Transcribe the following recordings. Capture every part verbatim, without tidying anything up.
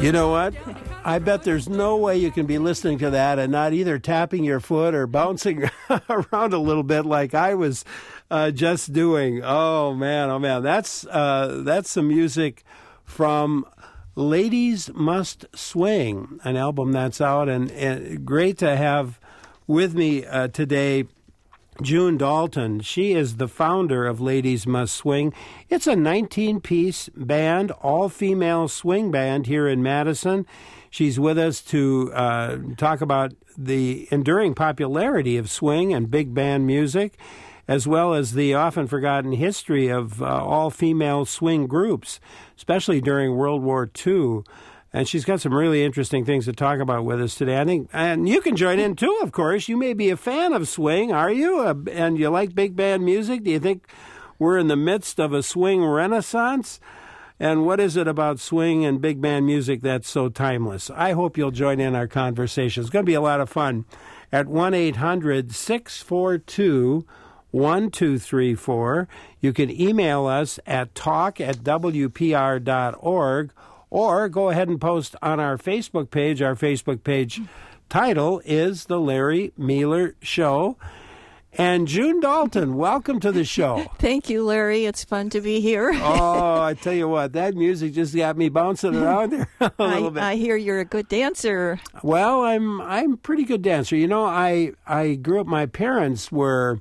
You know what? I bet there's no way you can be listening to that and not either tapping your foot or bouncing around a little bit like I was uh, just doing. Oh, man, oh, man. That's, uh, that's some music from Ladies Must Swing, an album that's out. And, and great to have with me uh, today June Dalton. She is the founder of Ladies Must Swing. It's a nineteen-piece band, all-female swing band here in Madison. She's with us to uh, talk about the enduring popularity of swing and big band music, as well as the often forgotten history of uh, all-female swing groups, especially during World War Two. And she's got some really interesting things to talk about with us today. I think, and you can join in too, of course. You may be a fan of swing, are you? Uh, and you like big band music? Do you think we're in the midst of a swing renaissance? And what is it about swing and big band music that's so timeless? I hope you'll join in our conversation. It's going to be a lot of fun. At one eight hundred six four two one two three four. You can email us at talk at w p r dot org. Or go ahead and post on our Facebook page. Our Facebook page title is The Larry Mueller Show. And June Dalton, welcome to the show. Thank you, Larry. It's fun to be here. Oh, I tell you what, that music just got me bouncing around there a little I, bit. I hear you're a good dancer. Well, I'm I'm a pretty good dancer. You know, I I grew up. My parents were.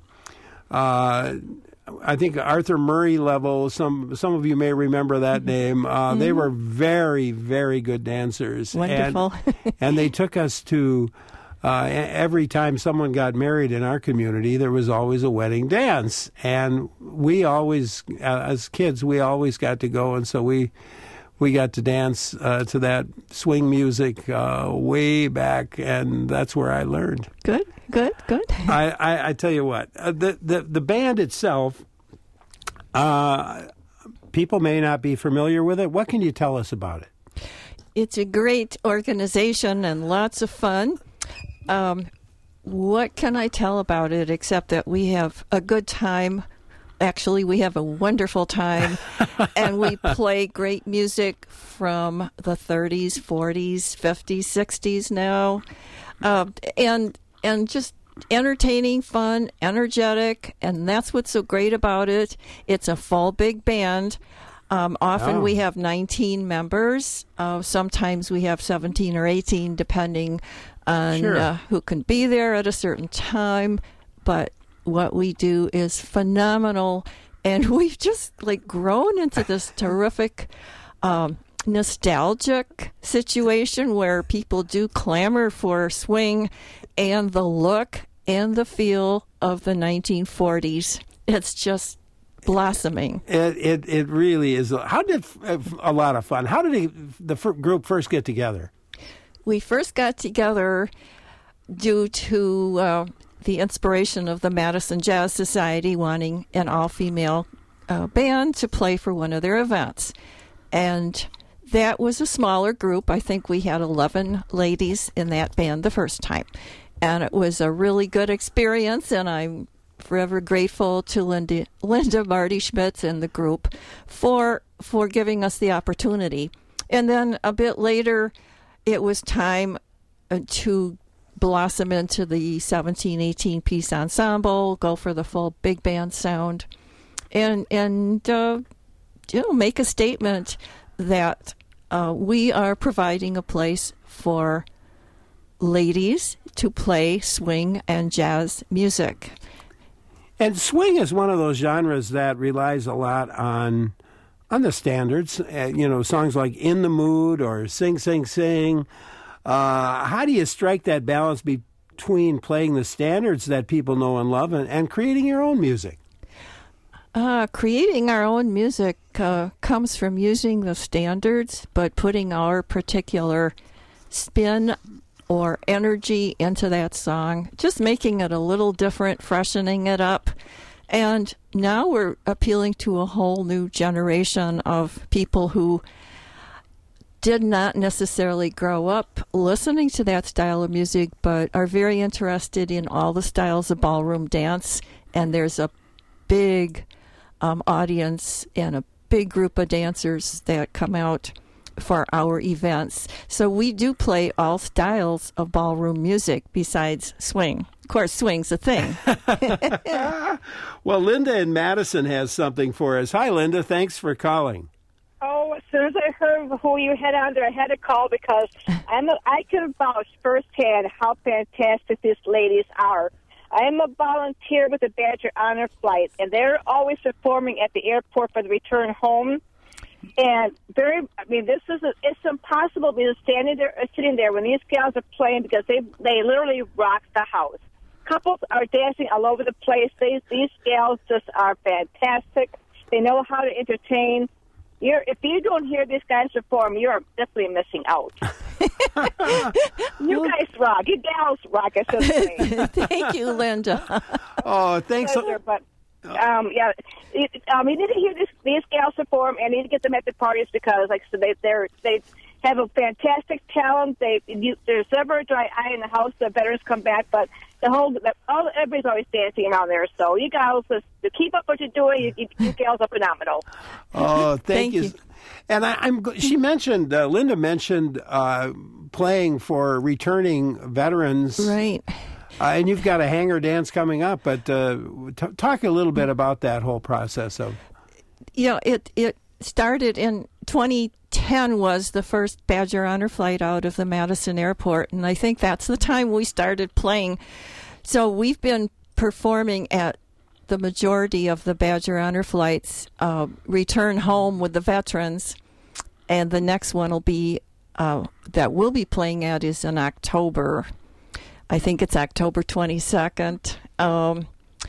Uh, I think Arthur Murray level, some some of you may remember that name. Uh, mm-hmm. They were very, very good dancers. Wonderful. And, and they took us to, uh, every time someone got married in our community, there was always a wedding dance. And we always, uh, as kids, we always got to go. And so we we got to dance uh, to that swing music uh, way back. And that's where I learned. Good. Good, good. I, I, I tell you what, uh, the, the the band itself, uh, people may not be familiar with it. What can you tell us about it? It's a great organization and lots of fun. Um, what can I tell about it except that we have a good time? Actually, we have a wonderful time, and we play great music from the thirties, forties, fifties, sixties now, uh, and and just entertaining, fun, energetic, and that's what's so great about it. It's a full big band. Um, often oh. we have nineteen members. Uh, sometimes we have seventeen or eighteen, depending on sure. uh, who can be there at a certain time. But what we do is phenomenal, and we've just like grown into this terrific um, nostalgic situation where people do clamor for swing and the look and the feel of the nineteen forties. It's just blossoming. It it, it really is. How did a lot of fun? How did the group first get together? We first got together due to uh, the inspiration of the Madison Jazz Society wanting an all-female uh, band to play for one of their events. And that was a smaller group. I think we had eleven ladies in that band the first time. And it was a really good experience, and I'm forever grateful to Linda, Linda Marty Schmitz and the group for for giving us the opportunity. And then a bit later, it was time uh, to blossom into the seventeen, eighteen-piece ensemble, go for the full big band sound, and, and uh, you know, make a statement that uh, we are providing a place for ladies to play swing and jazz music. And swing is one of those genres that relies a lot on on the standards. Uh, you know, songs like "In the Mood" or "Sing, Sing, Sing." Uh, how do you strike that balance between playing the standards that people know and love and, and creating your own music? Uh, creating our own music uh, comes from using the standards, but putting our particular spin or energy into that song, just making it a little different, freshening it up. And now we're appealing to a whole new generation of people who did not necessarily grow up listening to that style of music, but are very interested in all the styles of ballroom dance. And there's a big um, audience and a big group of dancers that come out for our events. So we do play all styles of ballroom music besides swing. Of course, swing's a thing. Well, Linda in Madison has something for us. Hi, Linda. Thanks for calling. Oh, as soon as I heard who you had on there, I had to call because I'm a, I can vouch firsthand how fantastic these ladies are. I am a volunteer with the Badger Honor Flight, and they're always performing at the airport for the return home. And very, I mean, this is a, it's impossible to be standing there, or sitting there when these gals are playing because they they literally rock the house. Couples are dancing all over the place. These these gals just are fantastic. They know how to entertain. You're, if you don't hear these guys perform, you're definitely missing out. You guys rock. You gals rock, I should say. Thank you, Linda. Oh, thanks. Pleasure, but, um, yeah, it, um, you need to hear this, these gals perform, and you need to get them at the parties because, like I said, they, they're, they have a fantastic talent. They you, There's never a dry eye in the house. The veterans come back, but the whole, the, all, everybody's always dancing around there. So you gals, just to keep up what you're doing. You, you, you gals are phenomenal. Oh, thank, Thank you. you. And I, I'm. She mentioned, uh, Linda mentioned uh, playing for returning veterans. Right. Uh, and you've got a hanger dance coming up, but uh, t- talk a little bit about that whole process of. You know, it, it started in twenty ten was the first Badger Honor Flight out of the Madison Airport, and I think that's the time we started playing. So we've been performing at the majority of the Badger Honor Flights, uh, return home with the veterans, and the next one will be uh, that we'll be playing at is in October. I think it's October twenty-second. Um,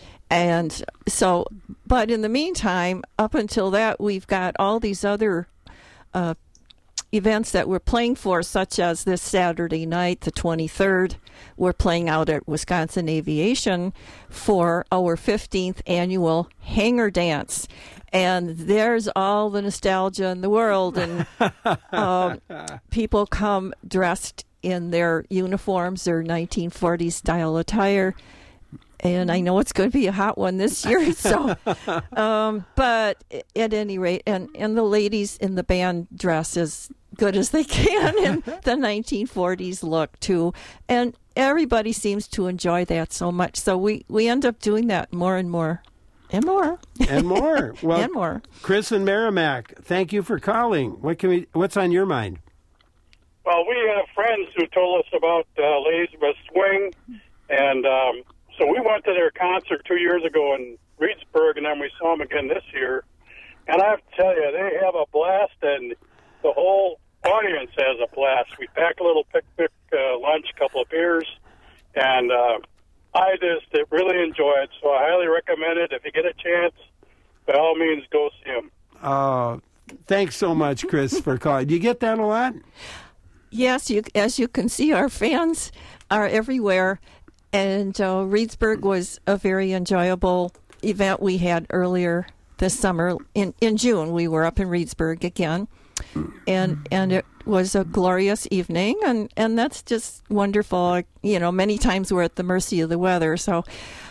and so, but in the meantime, up until that, we've got all these other uh, events that we're playing for, such as this Saturday night, the twenty-third. We're playing out at Wisconsin Aviation for our fifteenth annual Hanger Dance. And there's all the nostalgia in the world. And uh, people come dressed in their uniforms, their nineteen forties style attire. And I know it's going to be a hot one this year. So, um, but at any rate, and, and the ladies in the band dress as good as they can in the nineteen forties look too. And everybody seems to enjoy that so much. So we, we end up doing that more and more. And more. And more. Well, and more. Chris and Merrimack, thank you for calling. What can we? What's on your mind? Well, we have friends who told us about uh, Elizabeth Swing, and um, so we went to their concert two years ago in Reedsburg, and then we saw them again this year. And I have to tell you, they have a blast, and the whole audience has a blast. We pack a little picnic uh, lunch, a couple of beers, and uh, I just uh, really enjoy it. So I highly recommend it. If you get a chance, by all means, go see them. Uh, thanks so much, Chris, for calling. Do you get that a lot? Yes, you, as you can see, our fans are everywhere. And uh, Reedsburg was a very enjoyable event we had earlier this summer. In, in June, we were up in Reedsburg again. And and it was a glorious evening. And, and that's just wonderful. You know, many times we're at the mercy of the weather. So,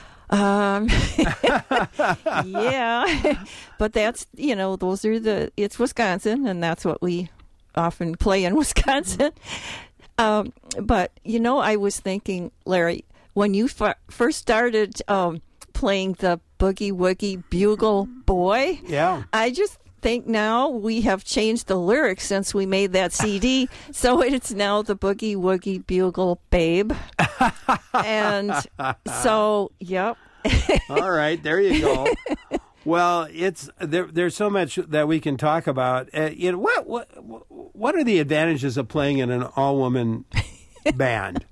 um, yeah. But that's, you know, those are the, it's Wisconsin, and that's what we often play in Wisconsin. Um, but, you know, I was thinking, Larry, when you f- first started um, playing the Boogie Woogie Bugle Boy, yeah, I just think now we have changed the lyrics since we made that C D. So it's now the Boogie Woogie Bugle Babe. And so, yep. All right, there you go. Well, it's there, there's so much that we can talk about. Uh, you know, what what what are the advantages of playing in an all-woman band?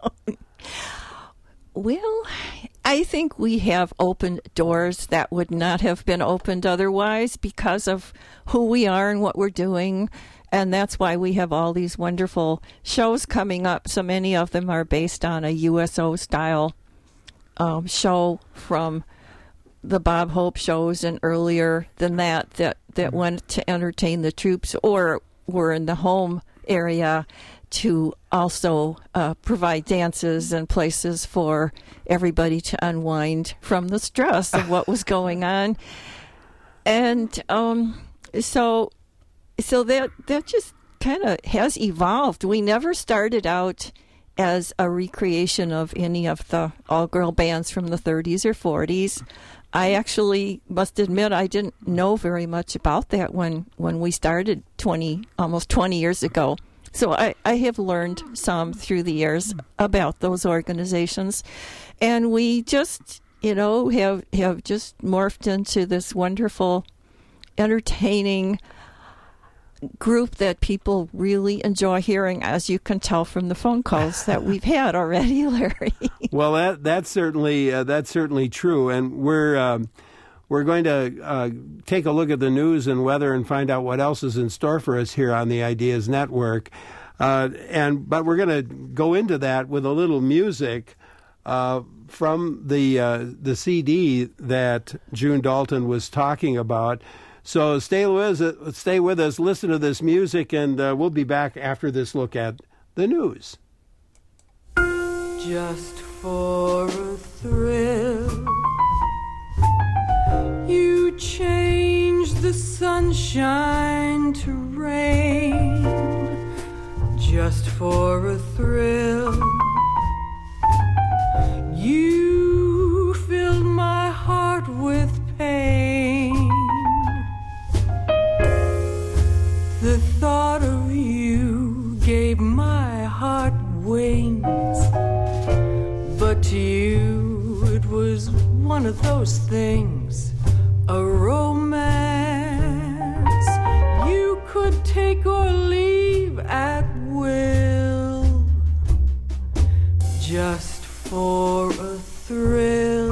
Well, I think we have opened doors that would not have been opened otherwise because of who we are and what we're doing. And that's why we have all these wonderful shows coming up. So many of them are based on a U S O-style um, show from the Bob Hope shows and earlier than that, that, that went to entertain the troops or were in the home area to also uh, provide dances and places for everybody to unwind from the stress of what was going on. And um, so so that that just kind of has evolved. We never started out as a recreation of any of the all-girl bands from the thirties or forties. I actually must admit I didn't know very much about that when, when we started twenty, almost twenty years ago. So I, I have learned some through the years about those organizations. And we just, you know, have, have just morphed into this wonderful, entertaining group that people really enjoy hearing, as you can tell from the phone calls that we've had already, Larry. Well, that that's certainly uh, that's certainly true, and we're um, we're going to uh, take a look at the news and weather and find out what else is in store for us here on the Ideas Network, uh, and but we're going to go into that with a little music uh, from the uh, the C D that June Dalton was talking about. So stay with us, stay with us, listen to this music, and uh, we'll be back after this look at the news. Just for a thrill, you change the sunshine to rain. Just for a thrill, you filled my heart with pain. The thought of you gave my heart wings, but to you it was one of those things, a romance you could take or leave at will. Just for a thrill,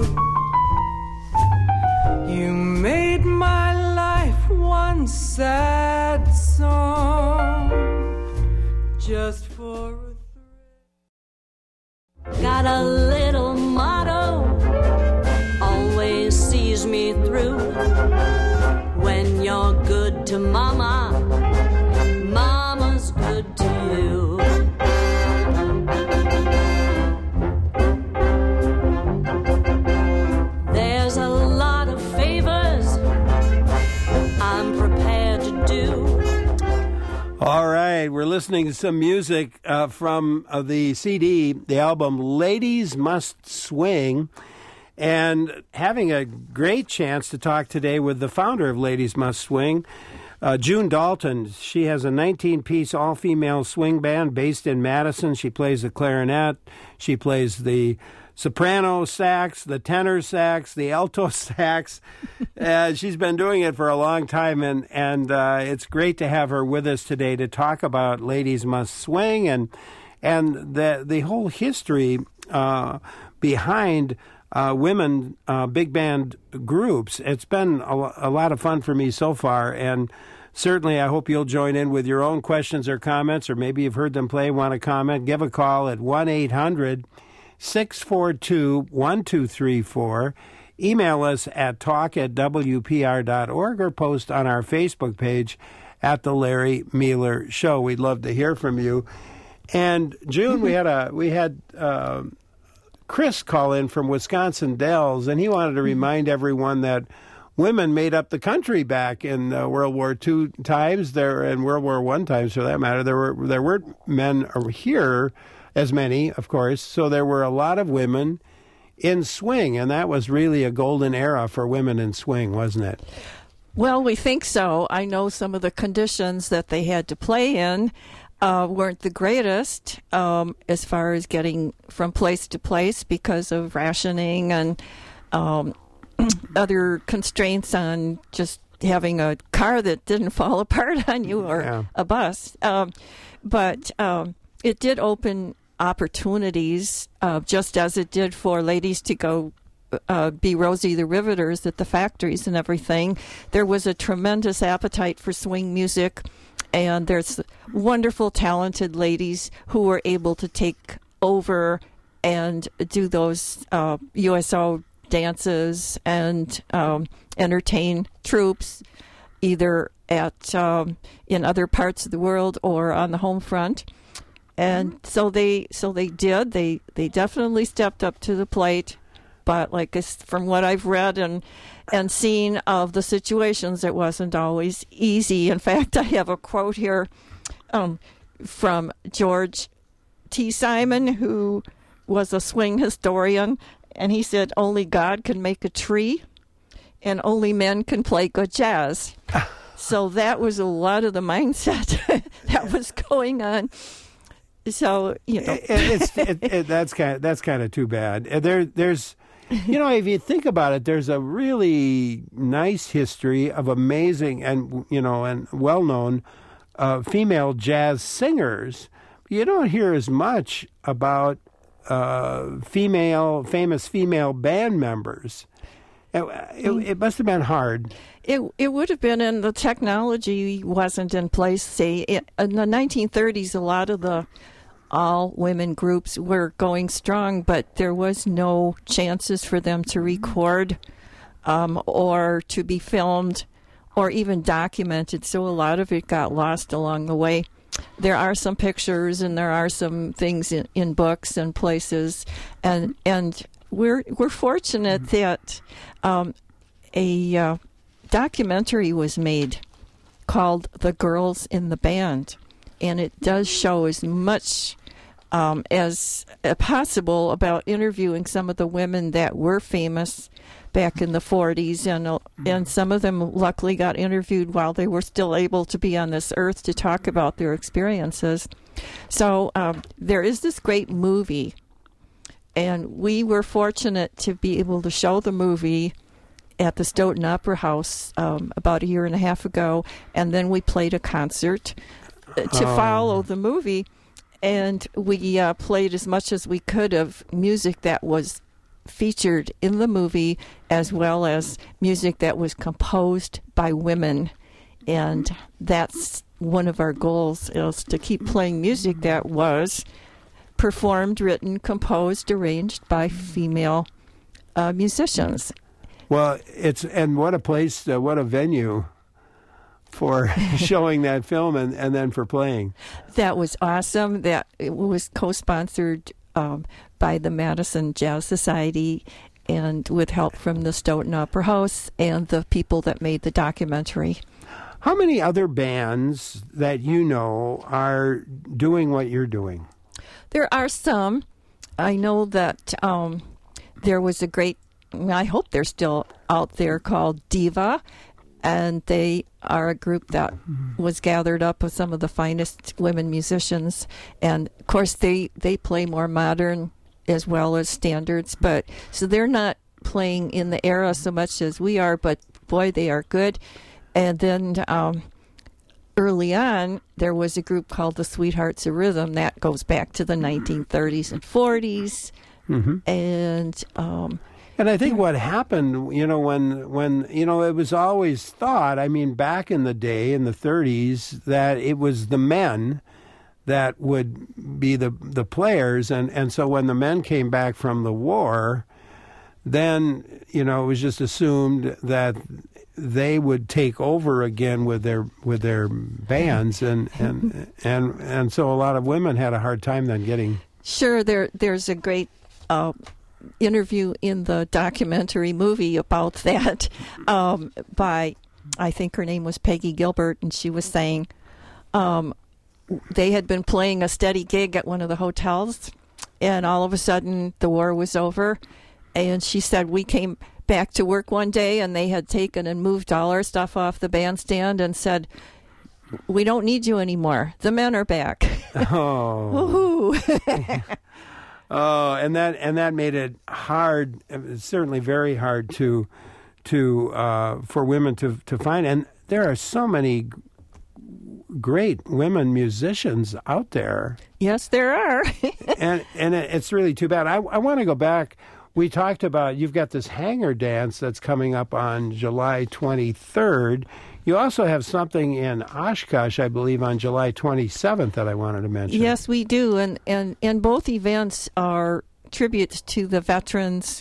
you made my life one sad song. Just for a thrill. Got a little motto, always sees me through. When you're good to mama, mama's good to you. There's a lot of favors I'm prepared to do. All right, we're listening to some music uh, from uh, the C D, the album Ladies Must Swing, and having a great chance to talk today with the founder of Ladies Must Swing, uh, June Dalton. She has a nineteen-piece all-female swing band based in Madison. She plays the clarinet, she plays the soprano sax, the tenor sax, the alto sax. Uh, she's been doing it for a long time, and, and uh, it's great to have her with us today to talk about Ladies Must Swing and and the the whole history uh, behind uh, women uh, big band groups. It's been a, a lot of fun for me so far, and certainly I hope you'll join in with your own questions or comments, or maybe you've heard them play, want to comment. Give a call at one eight hundred six four two one two three four. Email us at talk at w p r dot org or post on our Facebook page at The Larry Mueller Show. We'd love to hear from you. And June, we had a we had uh, Chris call in from Wisconsin Dells, and he wanted to remind everyone that women made up the country back in uh, World War Two times. There and World War One times, for that matter. There were there weren't men here as many, of course. So there were a lot of women in swing, and that was really a golden era for women in swing, wasn't it? Well, we think so. I know some of the conditions that they had to play in uh, weren't the greatest um, as far as getting from place to place because of rationing and um, other constraints on just having a car that didn't fall apart on you or yeah. a bus. Um, but um, it did open opportunities, uh, just as it did for ladies to go uh, be Rosie the Riveters at the factories and everything. There was a tremendous appetite for swing music, and there's wonderful, talented ladies who were able to take over and do those uh, U S O dances and um, entertain troops, either at um, in other parts of the world or on the home front. And so they, so they did. They, they definitely stepped up to the plate. But like from what I've read and and seen of the situations, it wasn't always easy. In fact, I have a quote here um, from George T. Simon, who was a swing historian, and he said only God can make a tree, and only men can play good jazz. So that was a lot of the mindset that was going on. So you know, it, it's it, it, that's kind of, that's kind of too bad. There, there's, you know, if you think about it, there's a really nice history of amazing and you know and well-known uh, female jazz singers. You don't hear as much about uh, female famous female band members. It, it, it must have been hard. It it would have been, and the technology wasn't in place. Say it, in the nineteen thirties, a lot of the all women groups were going strong, but there was no chances for them to record um, or to be filmed or even documented. So a lot of it got lost along the way. There are some pictures and there are some things in, in books and places, and and we're we're fortunate that um, a uh, documentary was made called "The Girls in the Band," and it does show as much um, as uh, possible about interviewing some of the women that were famous back in the forties, and uh, and some of them luckily got interviewed while they were still able to be on this earth to talk about their experiences. So um, there is this great movie, and we were fortunate to be able to show the movie at the Stoughton Opera House um, about a year and a half ago, and then we played a concert uh, to Oh. follow the movie, and we uh, played as much as we could of music that was featured in the movie, as well as music that was composed by women. And that's one of our goals, is to keep playing music that was performed, written, composed, arranged by female uh, musicians. Well, it's and what a place, uh, what a venue for showing that film and, and then for playing. That was awesome. That it was co-sponsored um, by the Madison Jazz Society and with help from the Stoughton Opera House and the people that made the documentary. How many other bands that you know are doing what you're doing? There are some. I know that um, there was a great, I hope they're still out there, called Diva, and they are a group that was gathered up of some of the finest women musicians. And, of course, they, they play more modern as well as standards, but so they're not playing in the era so much as we are, but, boy, they are good. And then um, early on, there was a group called the Sweethearts of Rhythm that goes back to the nineteen thirties and forties. Mm-hmm. And um, And I think what happened, you know, when, when, you know, it was always thought, I mean, back in the day, in the thirties, that it was the men that would be the the players. And, and so when the men came back from the war, then, you know, it was just assumed that they would take over again with their with their bands. And, and, and, and so a lot of women had a hard time then getting... Sure, there there's a great... Uh, interview in the documentary movie about that um, by, I think her name was Peggy Gilbert, and she was saying um, they had been playing a steady gig at one of the hotels, and all of a sudden the war was over, and she said we came back to work one day and they had taken and moved all our stuff off the bandstand and said, we don't need you anymore. The men are back. Oh. Woohoo. Oh, and that and that made it hard, certainly very hard to to uh, for women to to find. And there are so many great women musicians out there. Yes, there are. and and it, it's really too bad. I, I want to go back. We talked about, you've got this hanger dance that's coming up on July twenty-third. You also have something in Oshkosh, I believe, on July twenty-seventh that I wanted to mention. Yes, we do. And, and, and both events are tributes to the veterans.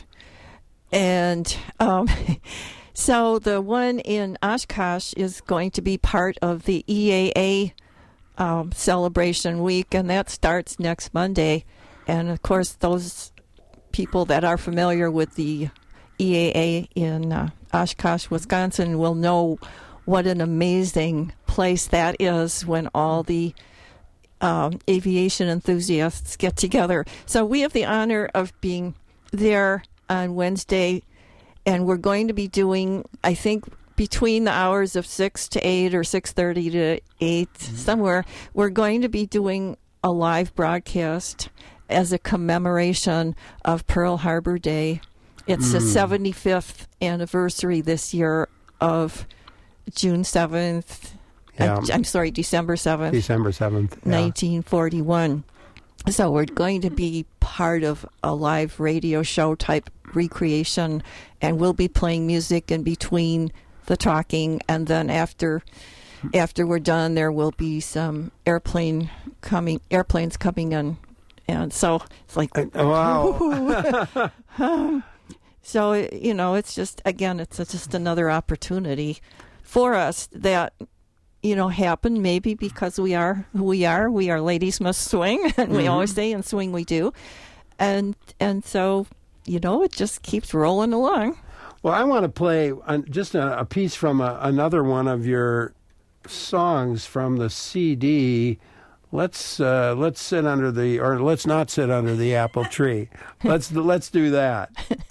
And um, so the one in Oshkosh is going to be part of the E A A um, celebration week, and that starts next Monday. And, of course, those people that are familiar with the E A A in uh, Oshkosh, Wisconsin will know what an amazing place place that is when all the um, aviation enthusiasts get together. So we have the honor of being there on Wednesday, and we're going to be doing, I think, between the hours of six to eight or six thirty to eight, mm-hmm. somewhere, we're going to be doing a live broadcast as a commemoration of Pearl Harbor Day. It's mm. the seventy-fifth anniversary this year of June seventh. Yeah. Uh, I'm sorry, December seventh. December seventh. Yeah. nineteen forty-one. So we're going to be part of a live radio show type recreation, and we'll be playing music in between the talking, and then after after we're done, there will be some airplane coming airplanes coming in, and so it's like uh, wow. um, so you know, it's just again, it's, it's just another opportunity for us that you know happened maybe because we are who we are. We are ladies must swing, and mm-hmm. we always say, and swing we do, and and so you know it just keeps rolling along. Well, I want to play just a, a piece from a, another one of your songs from the C D. Let's uh, let's sit under the, or let's not sit under the apple tree. Let's let's do that.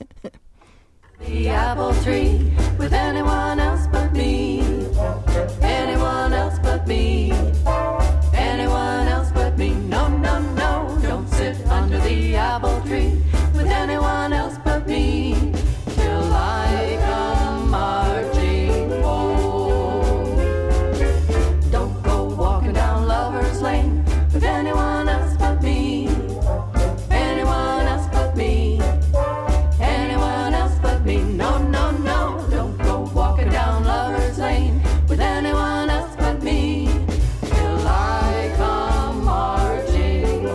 The apple tree with anyone else but me. Anyone else but me. Anyone else but me. No, no, no, don't sit under the apple tree with anyone else but me. Till I come marching home. Don't go walking down Lover's Lane with anyone else but me. Anyone else but me. Anyone else but me. No, no, no, don't go walking down Lover's Lane with anyone else but me. Till I come marching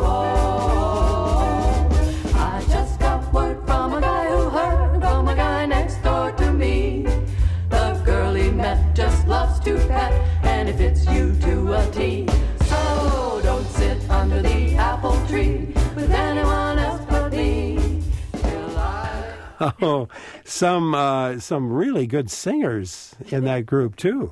home. I just got word from a guy who heard from a guy next door to me. The girl he met just loves to pet, and it fits you to a T. So don't sit under the apple tree with anyone else but me. Till I... Oh, some uh, some really good singers in that group too.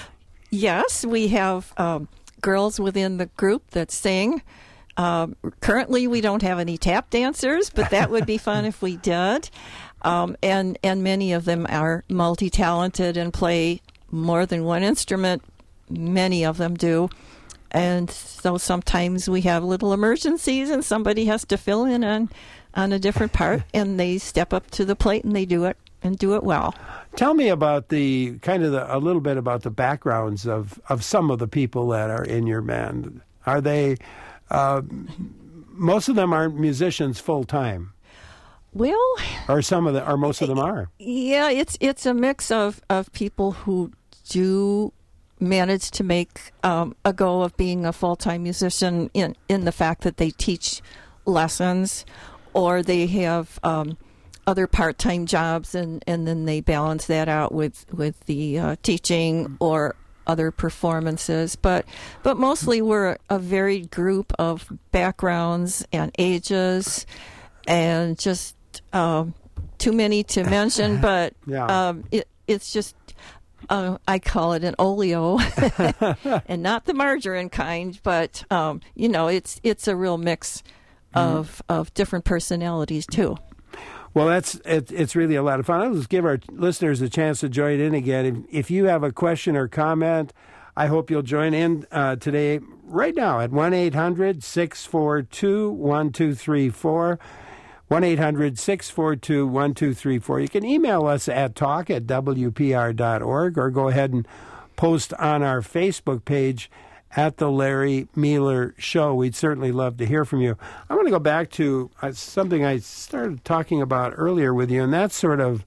Yes, we have um, girls within the group that sing. Um, currently, we don't have any tap dancers, but that would be fun if we did. Um, and and many of them are multi-talented and play more than one instrument. Many of them do. And so sometimes we have little emergencies and somebody has to fill in on, on a different part, and they step up to the plate and they do it and do it well. Tell me about the kind of the, a little bit about the backgrounds of, of some of the people that are in your band. Are they, uh, most of them aren't musicians full time? Well, or some of the, or most of them are. Yeah, it's it's a mix of, of people who do manage to make um, a go of being a full-time musician in, in the fact that they teach lessons, or they have um, other part-time jobs, and, and then they balance that out with, with the uh, teaching or other performances. But but mostly we're a varied group of backgrounds and ages, and just um, too many to mention, but yeah. um, it, it's just... Uh, I call it an oleo, and not the margarine kind, but um, you know, it's it's a real mix of mm. of different personalities too. Well, that's it, it's really a lot of fun. Let's give our listeners a chance to join in again. If, if you have a question or comment, I hope you'll join in uh, today, right now, at one eight hundred six four two one two three four. one eight hundred six four two one two three four. You can email us at talk at w p r dot org, or go ahead and post on our Facebook page at The Larry Mealer Show. We'd certainly love to hear from you. I want to go back to uh, something I started talking about earlier with you, and that's sort of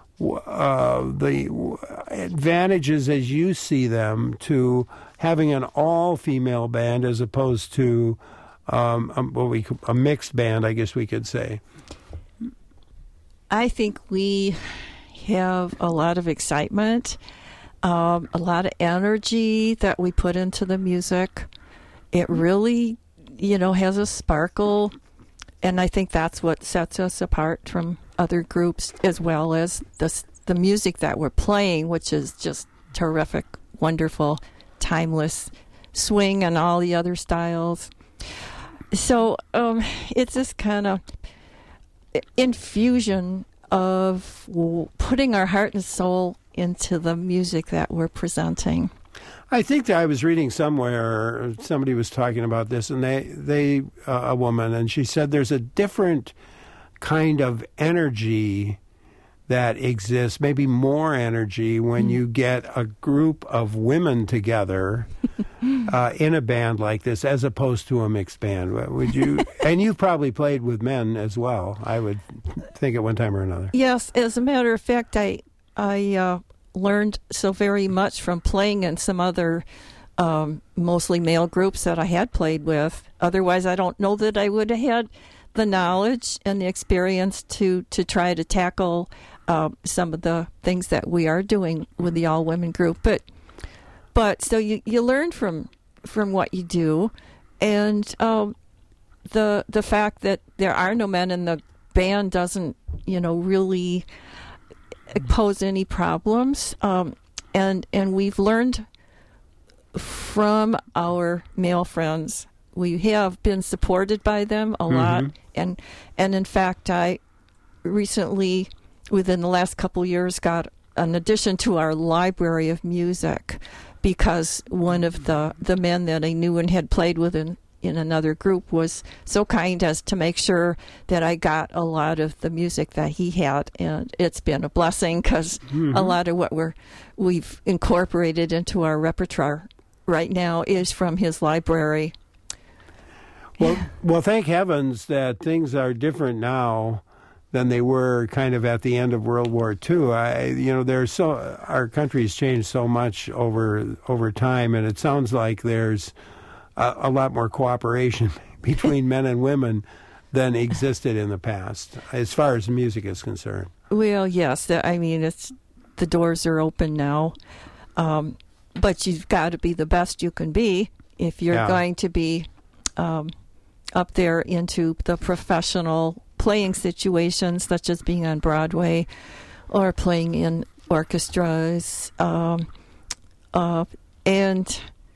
uh, the advantages as you see them to having an all-female band as opposed to Um, a, what we a mixed band, I guess we could say. I think we have a lot of excitement, um, a lot of energy that we put into the music. It really, you know, has a sparkle, and I think that's what sets us apart from other groups, as well as the the music that we're playing, which is just terrific, wonderful timeless swing and all the other styles. So um, it's this kind of infusion of putting our heart and soul into the music that we're presenting. I think that I was reading somewhere, somebody was talking about this, and they, they uh, a woman, and she said there's a different kind of energy that exists, maybe more energy, when you get a group of women together uh, in a band like this, as opposed to a mixed band. Would you? And you've probably played with men as well, I would think, at one time or another. Yes, as a matter of fact, I I uh, learned so very much from playing in some other um, mostly male groups that I had played with. Otherwise, I don't know that I would have had the knowledge and the experience to, to try to tackle uh, some of the things that we are doing with the all-women group. But but so you, you learn from from what you do, and um, the the fact that there are no men in the band doesn't, you know, really pose any problems. Um, and and we've learned from our male friends. We have been supported by them a mm-hmm. lot, and and in fact, I recently, within the last couple of years, got an addition to our library of music, because one of the, the men that I knew and had played with in, in another group was so kind as to make sure that I got a lot of the music that he had, and it's been a blessing, because mm-hmm. a lot of what we're we've incorporated into our repertoire right now is from his library. Well, well, thank heavens that things are different now than they were kind of at the end of World War Two. I, you know, there's so our country's changed so much over over time, and it sounds like there's a, a lot more cooperation between men and women than existed in the past, as far as music is concerned. Well, yes, I mean, it's the doors are open now, um, but you've got to be the best you can be if you're yeah. going to be Um, up there into the professional playing situations, such as being on Broadway or playing in orchestras. Um, uh, and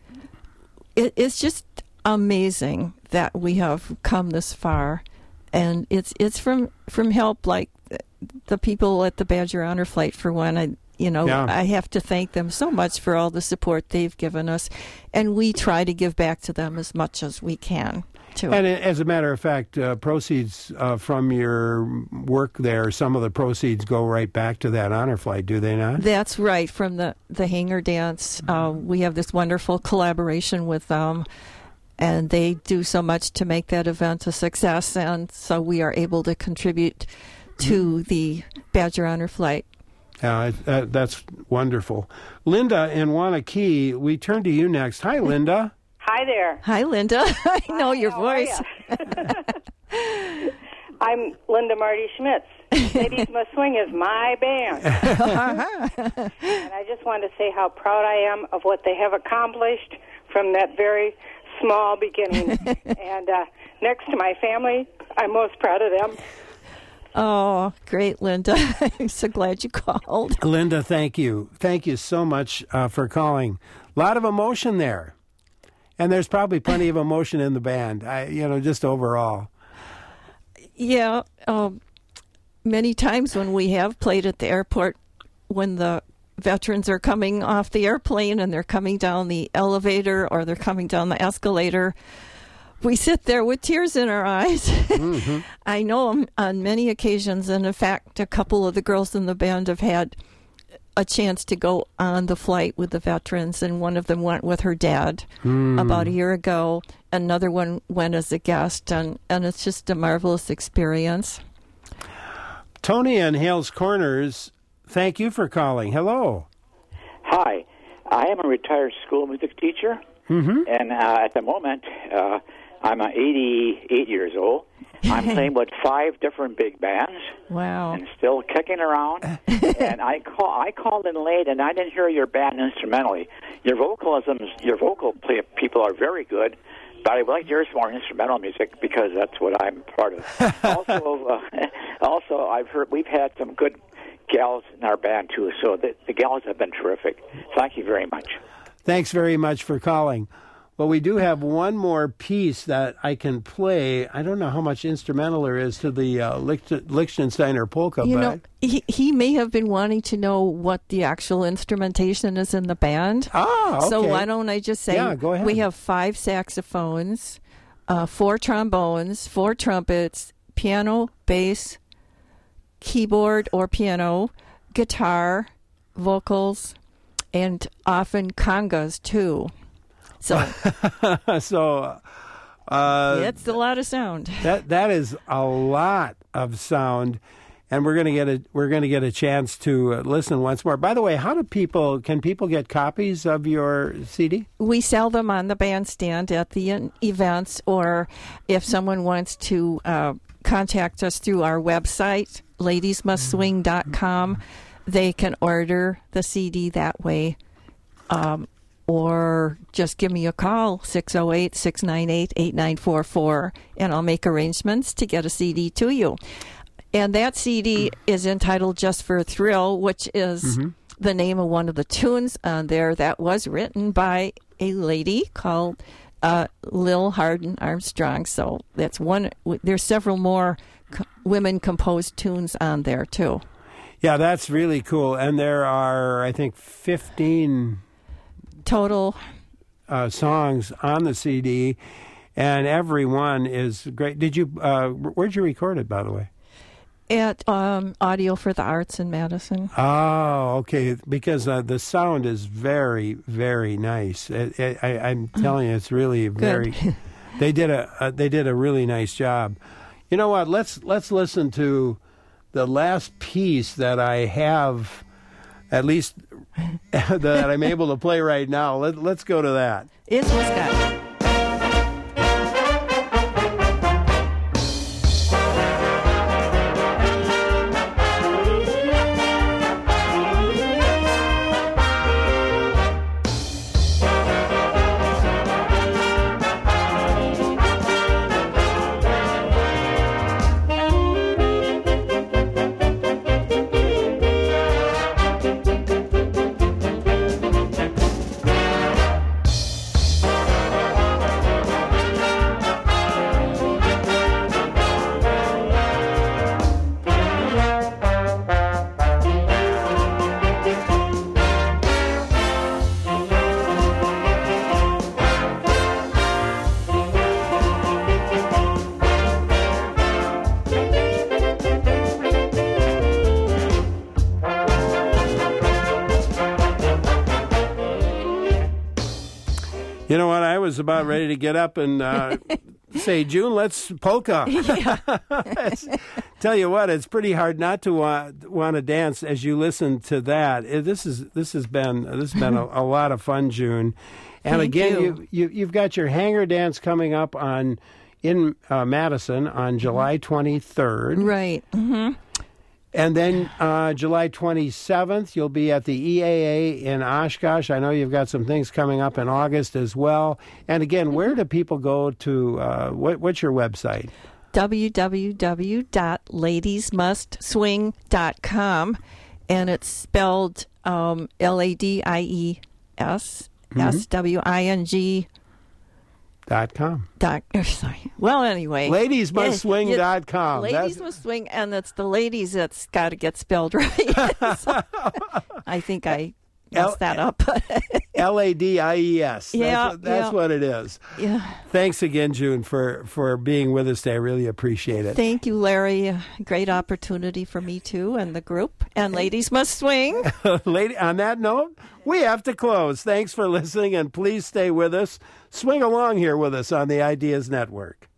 it, it's just amazing that we have come this far. And it's it's from, from help like the people at the Badger Honor Flight, for one. I, you know, yeah. I have to thank them so much for all the support they've given us. And we try to give back to them as much as we can. Too. And as a matter of fact, uh, proceeds uh, from your work there, some of the proceeds go right back to that honor flight, do they not? That's right. From the, the hangar dance, uh, we have this wonderful collaboration with them, and they do so much to make that event a success, and so we are able to contribute to the Badger Honor Flight. Yeah, uh, that's wonderful. Linda in Wanakee, we turn to you next. Hi, Linda. Hi there. Hi, Linda. I know Hi, your how voice. I'm Linda Marty Schmitz. Ladies Must Swing is my band. And I just want to say how proud I am of what they have accomplished from that very small beginning. And uh, next to my family, I'm most proud of them. Oh, great, Linda. I'm so glad you called. Linda, thank you. Thank you so much uh, for calling. A lot of emotion there. And there's probably plenty of emotion in the band, I, you know, just overall. Yeah. Um, many times when we have played at the airport, when the veterans are coming off the airplane and they're coming down the elevator or they're coming down the escalator, we sit there with tears in our eyes. Mm-hmm. I know them on many occasions. And in fact, a couple of the girls in the band have had a chance to go on the flight with the veterans, and one of them went with her dad mm. about a year ago. Another one went as a guest, and, and it's just a marvelous experience. Tony in Hales Corners, thank you for calling. Hello. Hi. I am a retired school music teacher, mm-hmm. and uh, at the moment, uh, I'm uh, eighty-eight years old. I'm playing with five different big bands. Wow. And still kicking around. And I call I called in late, and I didn't hear your band instrumentally. Your vocalisms, your vocal play, people are very good, but I would like to hear some more instrumental music, because that's what I'm part of. also, uh, also, I've heard we've had some good gals in our band too, so the, the gals have been terrific. Thank you very much. Thanks very much for calling. Well, we do have one more piece that I can play. I don't know how much instrumental there is to the uh, Licht- Liechtensteiner polka, You but know, he, he may have been wanting to know what the actual instrumentation is in the band. Ah, okay. So why don't I just say Yeah, go ahead. we have five saxophones, uh, four trombones, four trumpets, piano, bass, keyboard or piano, guitar, vocals, and often congas too. So so uh, it's a lot of sound. that that is a lot of sound, and we're gonna get a we're gonna get a chance to uh, listen once more. By the way, how do people can people get copies of your C D? We sell them on the bandstand at the in- events, or if someone wants to uh, contact us through our website, ladies must swing dot com, they can order the C D that way. Um, or just give me a call, six oh eight, six nine eight, eight nine four four, and I'll make arrangements to get a C D to you. And that C D is entitled Just for a Thrill, which is mm-hmm. the name of one of the tunes on there that was written by a lady called uh, Lil Hardin Armstrong. So that's one. There's several more co- women-composed tunes on there, too. Yeah, that's really cool. And there are, I think, fifteen... total uh, songs on the C D, and every one is great. Did you? Uh, where'd you record it, by the way? At um, Audio for the Arts in Madison. Oh, okay. Because uh, the sound is very, very nice. It, it, I, I'm telling you, it's really very. They did a uh, they did a really nice job. You know what? Let's let's listen to the last piece that I have. At least that I'm able to play right now. Let, let's go to that. It's Wisconsin. You know what? I was about ready to get up and uh, say, June, let's polka. Yeah. Tell you what, it's pretty hard not to want, want to dance as you listen to that. It, this is this has been this has been a, a lot of fun, June. And Thank again, you. You, you you've got your hanger dance coming up on in uh, Madison on July twenty-third. Right. Mm-hmm. And then uh, July twenty-seventh, you'll be at the E A A in Oshkosh. I know you've got some things coming up in August as well. And again, where do people go to, uh, what, what's your website? w w w dot ladies must swing dot com, and it's spelled um, L A D I E S S W I N G Dot com. Dot, oh, sorry. Well, anyway. ladies must swing dot com. Ladies Must Swing, and it's the ladies that's got to get spelled right. So, I think I messed that up. L A D I E S. Yeah, That's, what, that's yeah. what it is. Yeah. Thanks again, June, for, for being with us today. I really appreciate it. Thank you, Larry. A great opportunity for me, too, and the group. And Ladies Must Swing. Lady, on that note, we have to close. Thanks for listening, and please stay with us. Swing along here with us on the Ideas Network.